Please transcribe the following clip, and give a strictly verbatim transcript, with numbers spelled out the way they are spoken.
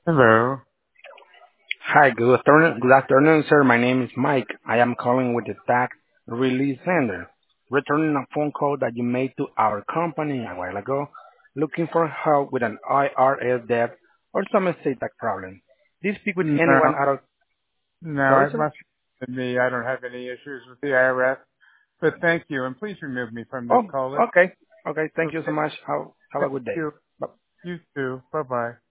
Hello. Hi, good afternoon, good afternoon, sir. My name is Mike. I am calling with the tax release center, returning a phone call that you made to our company a while ago, looking for help with an I R S debt or some estate tax problem. Did you speak with anyone No, out of... no, Sorry, it sir? must be me. I don't have any issues with the I R S. But thank you, and please remove me from this Oh, call list. okay. Okay, thank you so Okay. much. Have, have a Thank good day. you. Bye. You too. Bye bye.